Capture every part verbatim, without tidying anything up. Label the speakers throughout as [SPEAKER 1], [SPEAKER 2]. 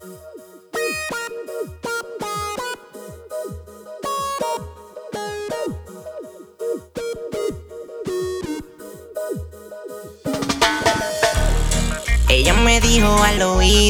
[SPEAKER 1] Ella me dijo al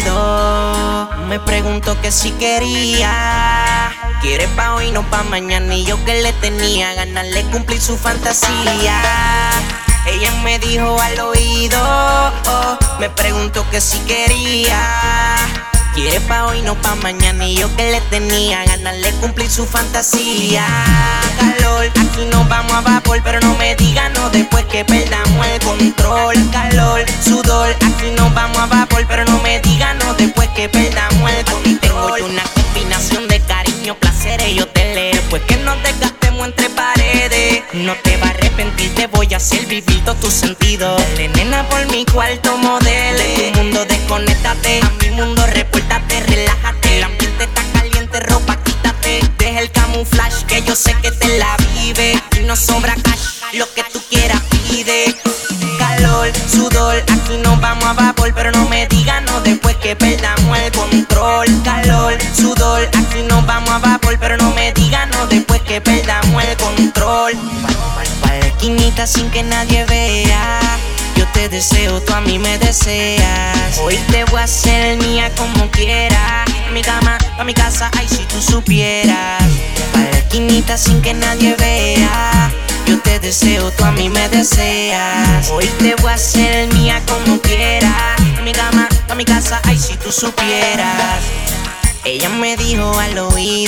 [SPEAKER 1] oído, me preguntó que si quería. Quiere pa' hoy, no pa' mañana. Y yo que le tenía ganas de cumplir su fantasía. Ella me dijo al oído, oh, me preguntó que si quería. Quiere pa' hoy, no pa' mañana. Y yo que le tenía ganas de cumplir su fantasía. Calor, aquí nos vamos a vapor, pero no me digas no después que perdamos el control. Calor, sudor, aquí nos vamos a vapor, pero no me digas no después que perdamos el control. Tengo yo una combinación de cariño, placeres, yo te leo. Pues que nos desgastemos entre paredes. No te va a arrepentir, te voy a hacer vivir todos tus sentidos. Dale, nena, por mi cuarto modelo. De tu mundo desconéctate, a mi mundo repórtate, relájate. El ambiente está caliente, ropa quítate. Deja el camuflaje que yo sé que te la vive. Y no sobra cash, lo que tú quieras pide. Calor, sudor, aquí nos vamos a vapor, pero no me digas no después que perdamos el control. Calor, sudor, aquí nos vamos a vapor, pero no me digas no después que perdamos el control. Pa' la esquinita sin que nadie vea, yo te deseo, tú a mí me deseas. Hoy te voy a hacer mía como quiera. En mi cama, pa' mi casa, ay si tú supieras. Pa' la esquinita sin que nadie vea, yo te deseo, tú a mí me deseas. Hoy te voy a hacer mía como quiera. En mi cama, pa' mi casa, ay si tú supieras. Ella me dijo al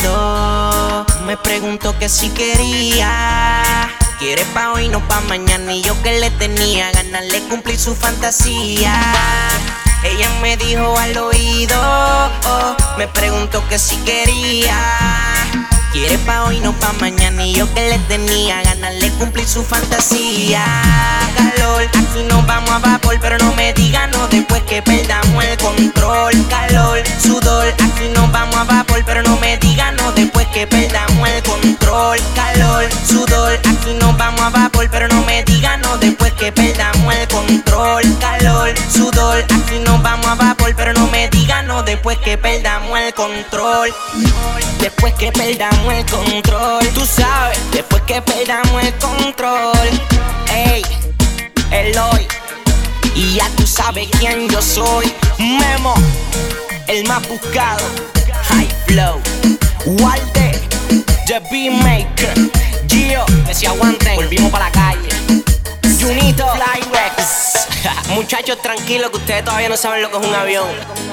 [SPEAKER 1] oído, me preguntó que si quería. Quiere pa' hoy, no pa' mañana. Y yo que le tenía ganas de cumplir su fantasía. Ella me dijo al oído, oh, me preguntó que si quería. Quiere pa' hoy, no pa' mañana. Y yo que le tenía ganas de cumplir su fantasía. Calor, aquí nos vamos a vapor, pero no me digas no después que perdamos el control. Calor, sudor, aquí nos vamos a vapor, pero no me digas no después que perdamos el control. Calor, sudor, aquí nos vamos a vapor, pero no me digas no después que perdamos el control. Calor, sudor, aquí nos vamos a vapor, pero no me digas no después que perdamos el control. Después que perdamos el control, tú sabes, después que perdamos el control. Ey, Eloy, y ya tú sabes quién yo soy. Memo, el más buscado. High Flow, Walde, The Beatmaker, Gio, que se aguanten, volvimos para la calle. Junito, Flyrex. Muchachos, tranquilos que ustedes todavía no saben lo que es un avión.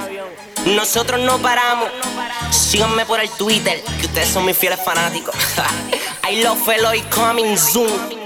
[SPEAKER 1] Nosotros no paramos. Síganme por el Twitter, que ustedes son mis fieles fanáticos. I love Eloy coming soon.